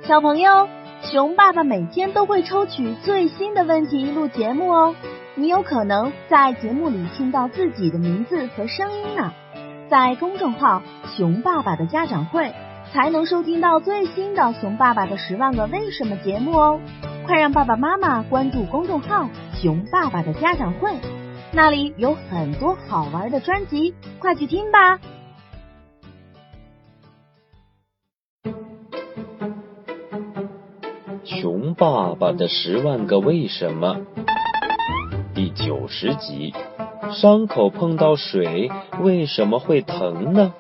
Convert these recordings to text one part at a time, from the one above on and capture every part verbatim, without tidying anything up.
小朋友，熊爸爸每天都会抽取最新的问题录节目哦，你有可能在节目里听到自己的名字和声音呢。在公众号熊爸爸的家长会才能收听到最新的熊爸爸的十万个为什么节目哦。快让爸爸妈妈关注公众号熊爸爸的家长会，那里有很多好玩的专辑，快去听吧。 熊爸爸的十万个为什么第九十集，伤口碰到水为什么会疼呢？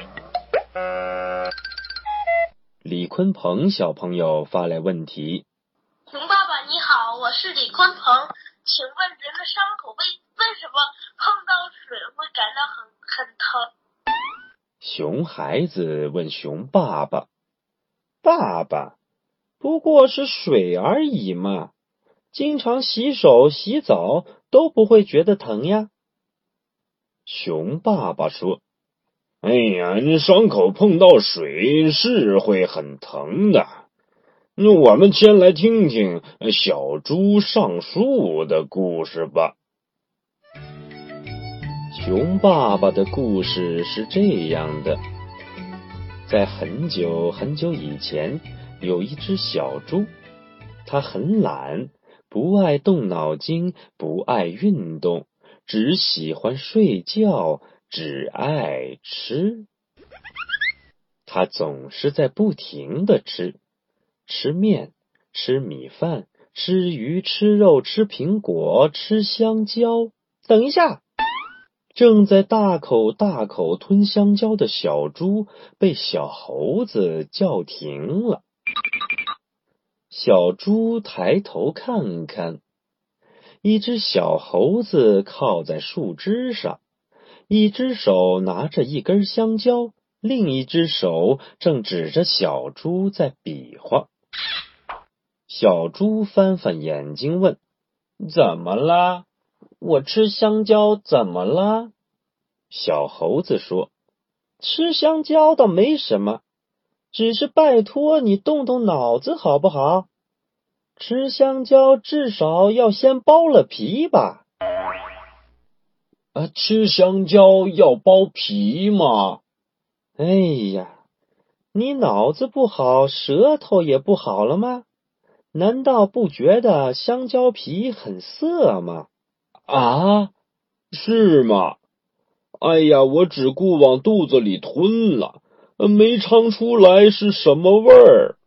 李鲲鹏小朋友发来问题。 熊爸爸你好，我是李鲲鹏，请问人的伤口为为什么碰到水会感到很很疼？ 熊孩子问熊爸爸，爸爸，不过是水而已嘛，经常洗手洗澡都不会觉得疼呀。熊爸爸说，哎呀，伤口碰到水是会很疼的。那我们先来听听小猪上树的故事吧。熊爸爸的故事是这样的，在很久很久以前，有一只小猪，它很懒，不爱动脑筋，不爱运动，只喜欢睡觉，只爱吃。它总是在不停地吃，吃面，吃米饭，吃鱼，吃肉，吃苹果，吃香蕉。等一下，正在大口大口吞香蕉的小猪被小猴子叫停了。小猪抬头看看，一只小猴子靠在树枝上，一只手拿着一根香蕉，另一只手正指着小猪在比划。小猪翻翻眼睛问，怎么啦？我吃香蕉怎么啦？小猴子说，吃香蕉倒没什么，只是拜托你动动脑子好不好？吃香蕉至少要先剥了皮吧？啊，吃香蕉要剥皮吗？哎呀，你脑子不好，舌头也不好了吗？难道不觉得香蕉皮很涩吗？啊，是吗？哎呀，我只顾往肚子里吞了，没尝出来是什么味儿。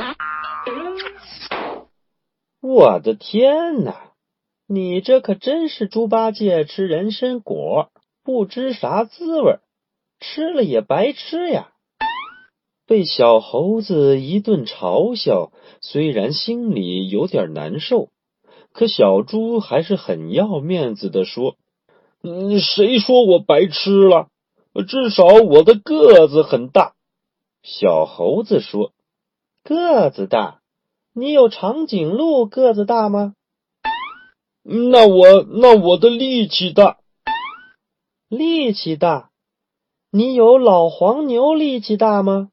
我的天哪，你这可真是猪八戒吃人参果，不知啥滋味，吃了也白吃呀。被小猴子一顿嘲笑，虽然心里有点难受，可小猪还是很要面子地说，嗯，谁说我白吃了？至少我的个子很大。小猴子说，个子大？你有长颈鹿个子大吗？那我那我的力气大。力气大？你有老黄牛力气大吗？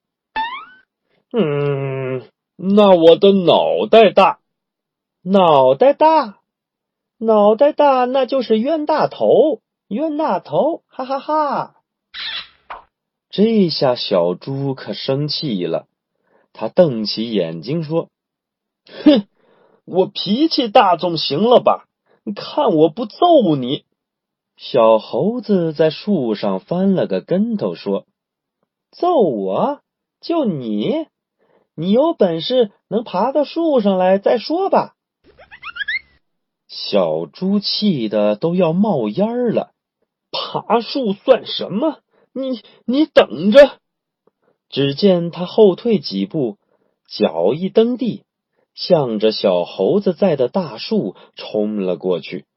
嗯，那我的脑袋大。脑袋大？脑袋大那就是冤大头，冤大头，哈哈哈。这下小猪可生气了，他瞪起眼睛说，哼，我脾气大总行了吧？看我不揍你！小猴子在树上翻了个跟头说，揍我？就你？你有本事能爬到树上来再说吧。小猪气得都要冒烟了，爬树算什么？你你等着！只见他后退几步，脚一蹬地，向着小猴子在的大树冲了过去。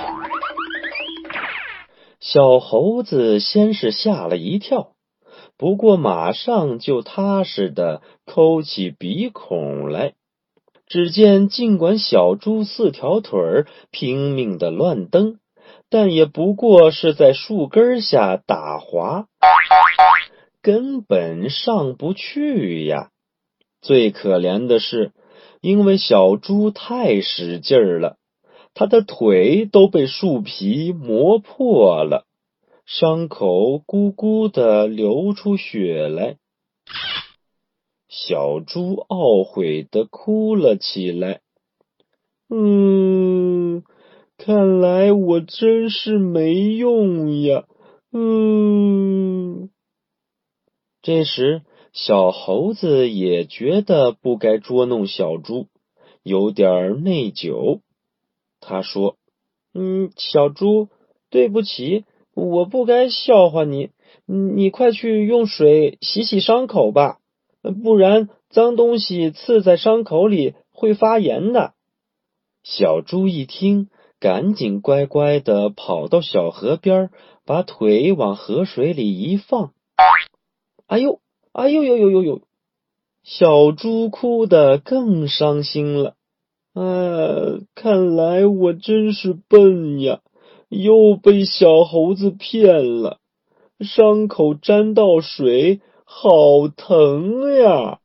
小猴子先是吓了一跳，不过马上就踏实地抠起鼻孔来。只见尽管小猪四条腿儿拼命地乱蹬，但也不过是在树根下打滑，根本上不去呀。 最可怜的是，因为小猪太使劲儿了，它的腿都被树皮磨破了，伤口咕咕地流出血来。小猪懊悔地哭了起来。嗯，看来我真是没用呀。嗯。这时，小猴子也觉得不该捉弄小猪，有点内疚。他说：嗯，小猪，对不起，我不该笑话你，你快去用水洗洗伤口吧，不然脏东西刺在伤口里会发炎的。小猪一听，赶紧乖乖地跑到小河边，把腿往河水里一放。哎呦，哎呦呦呦呦呦！小猪哭得更伤心了。啊，看来我真是笨呀，又被小猴子骗了。伤口沾到水，好疼呀！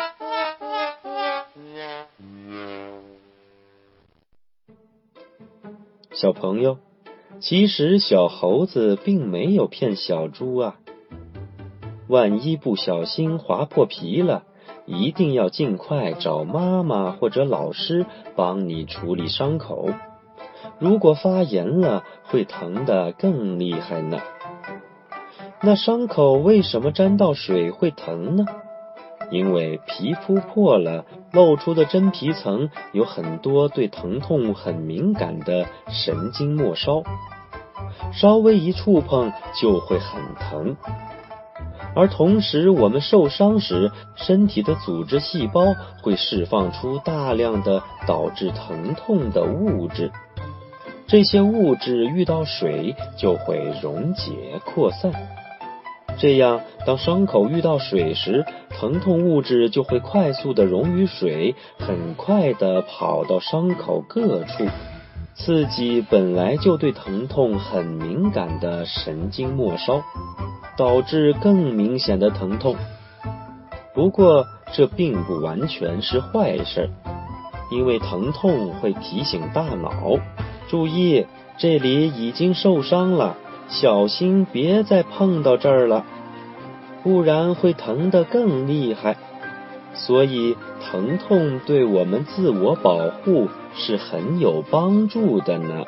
小朋友，其实小猴子并没有骗小猪啊。万一不小心划破皮了，一定要尽快找妈妈或者老师帮你处理伤口。如果发炎了，会疼得更厉害呢。那伤口为什么沾到水会疼呢？因为皮肤破了，露出的真皮层有很多对疼痛很敏感的神经末梢，稍微一触碰就会很疼。而同时，我们受伤时，身体的组织细胞会释放出大量的导致疼痛的物质，这些物质遇到水就会溶解扩散。这样，当伤口遇到水时，疼痛物质就会快速地溶于水，很快地跑到伤口各处，刺激本来就对疼痛很敏感的神经末梢，导致更明显的疼痛。不过，这并不完全是坏事，因为疼痛会提醒大脑，注意，这里已经受伤了，小心别再碰到这儿了，不然会疼得更厉害。所以，疼痛对我们自我保护是很有帮助的呢。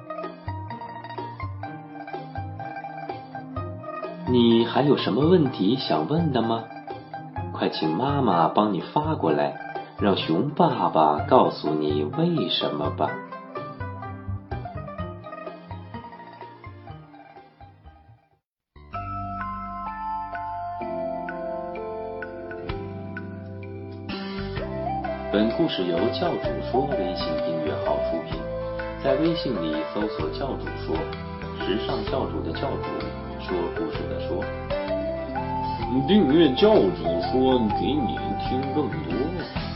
你还有什么问题想问的吗？快请妈妈帮你发过来，让熊爸爸告诉你为什么吧。本故事由教主说微信订阅号出品，在微信里搜索教主说，时尚教主的教主，说故事的说。订阅教主说，给你听更多。